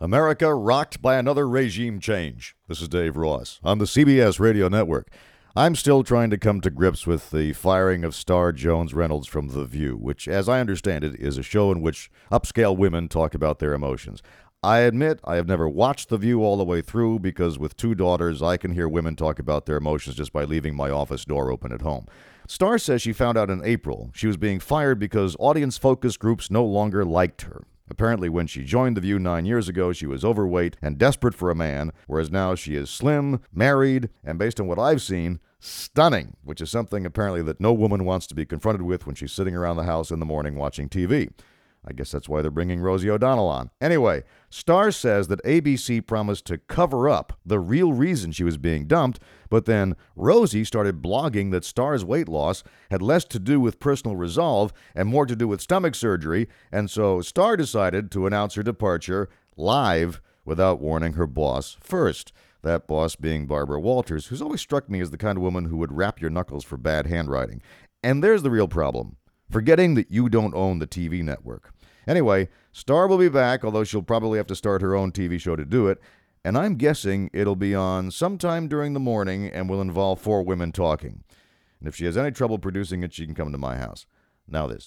America rocked by another regime change. This is Dave Ross on the CBS Radio Network. I'm still trying to come to grips with the firing of star Jones Reynolds from The View, which, as I understand it, is a show in which upscale women talk about their emotions. I admit I have never watched The View all the way through because with two daughters, I can hear women talk about their emotions just by leaving my office door open at home. Star says she found out in April she was being fired because audience focus groups no longer liked her. Apparently, when she joined The View 9 years ago, she was overweight and desperate for a man, whereas now she is slim, married, and based on what I've seen, stunning, which is something apparently that no woman wants to be confronted with when she's sitting around the house in the morning watching TV. I guess that's why they're bringing Rosie O'Donnell on. Anyway, Star says that ABC promised to cover up the real reason she was being dumped, but then Rosie started blogging that Star's weight loss had less to do with personal resolve and more to do with stomach surgery, and so Star decided to announce her departure live without warning her boss first. That boss being Barbara Walters, who's always struck me as the kind of woman who would wrap your knuckles for bad handwriting. And there's the real problem. Forgetting that you don't own the TV network. Anyway, Star will be back, although she'll probably have to start her own TV show to do it, and I'm guessing it'll be on sometime during the morning and will involve four women talking. And if she has any trouble producing it, she can come to my house. Now this.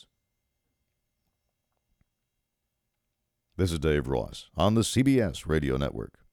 This is Dave Ross on the CBS Radio Network.